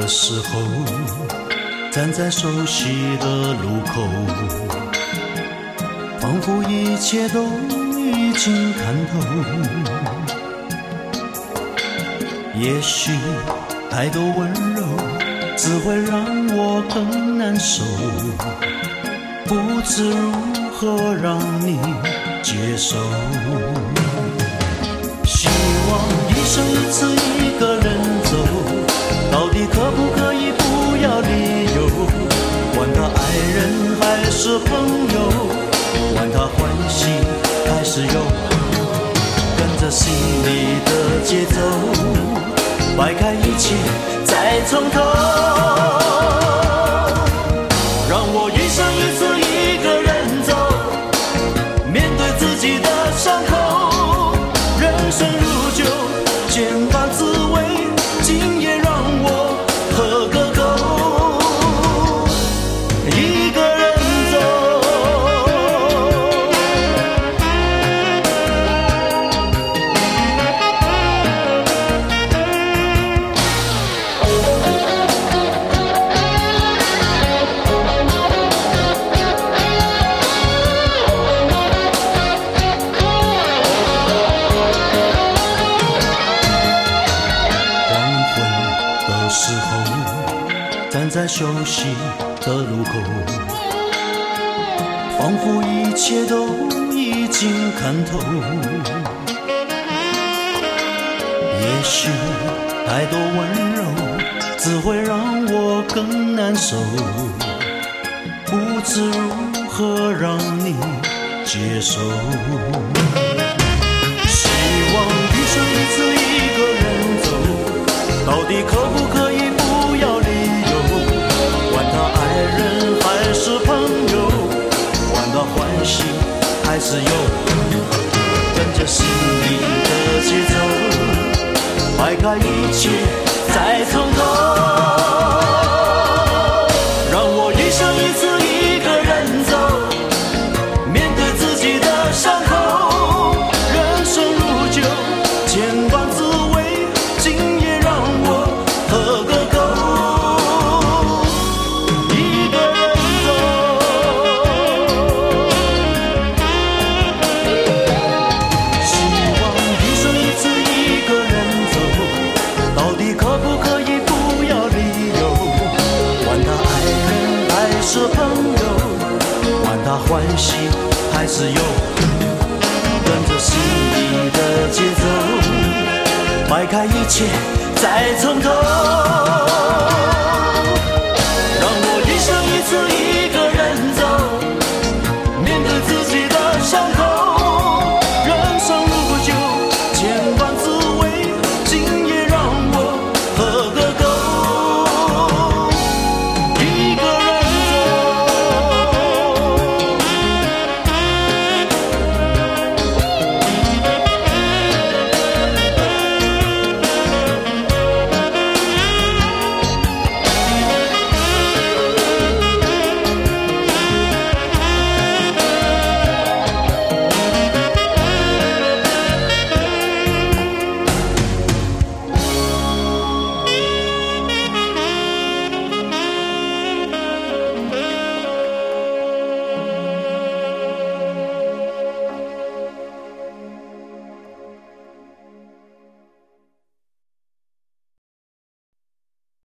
的时候，站在熟悉的路口，仿佛一切都已经看透。也许太多温柔只会让我更难受，不知如何让你接受。希望一生一次一个人走，到底可不可以不要理由？管他爱人还是朋友，管他欢喜还是忧，跟着心里的节奏，摆开一切再从头。让我一生一次一个人走，面对自己的伤口，人生如酒，千般滋味，今夜让我喝个够。一个人时候，站在熟悉的路口，仿佛一切都已经看透。也许太多温柔只会让我更难受，不知如何让你接受。希望一生一次一个人走，到底可不可以不要理由？管他爱人还是朋友，管他欢喜还是忧，跟着心里的节奏，摆开一切再从头。让我一生一次一个人走，面对自己的伤口，人生如酒，千般滋味，今夜让我喝个够。一个人走，希望一生一次一个人走，到底可不可以不要理由？管他爱人还是朋友，管他欢喜还是忧，跟着心里的节奏，摆开一切再从头。